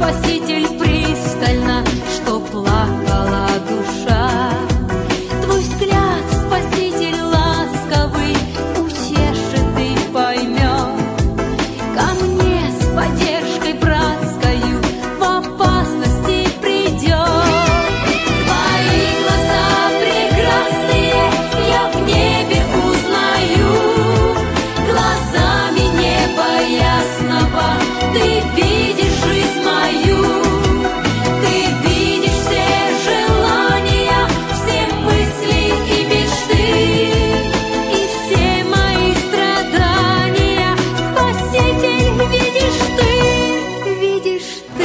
Спаситель пристально, что плакала душа. Твой взгляд, Спаситель ласковый, утешит и поймет. Ко мне с поддержкой братскою в опасности придет. Твои глаза прекрасные я в небе узнаю. Глазами неба ясного ты видишь жизнь мою. Ты видишь все желания, все мысли и мечты, и все мои страдания. Спаситель, видишь ты.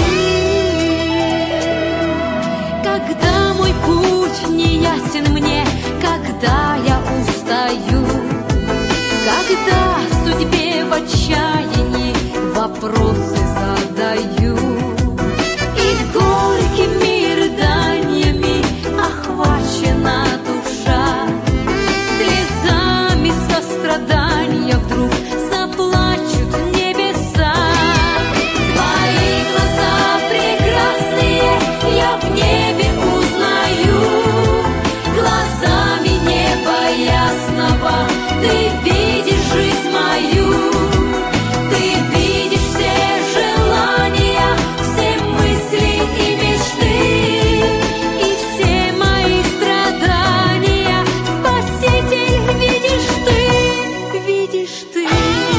Когда мой путь не ясен мне, когда я устаю, когда судьбе в отчаянии вопросы задаю, и горькими рыданиями охвачена душа, слезами сострадания вдруг заплачут небеса. Твои глаза прекрасные я в небе узнаю. Глазами неба ясного ты видишь жизнь мою. Ты видишь все желания, все мысли и мечты, и все мои страдания. Спаситель, видишь ты, видишь ты.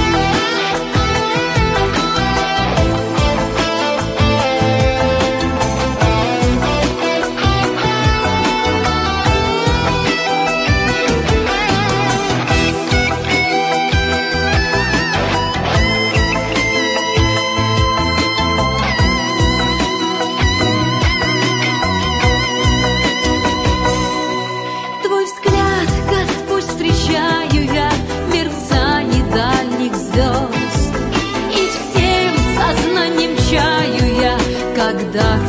Твой взгляд, Господь, встречаю я в мерцании дальних звезд, и всем сознанием чаю я, когда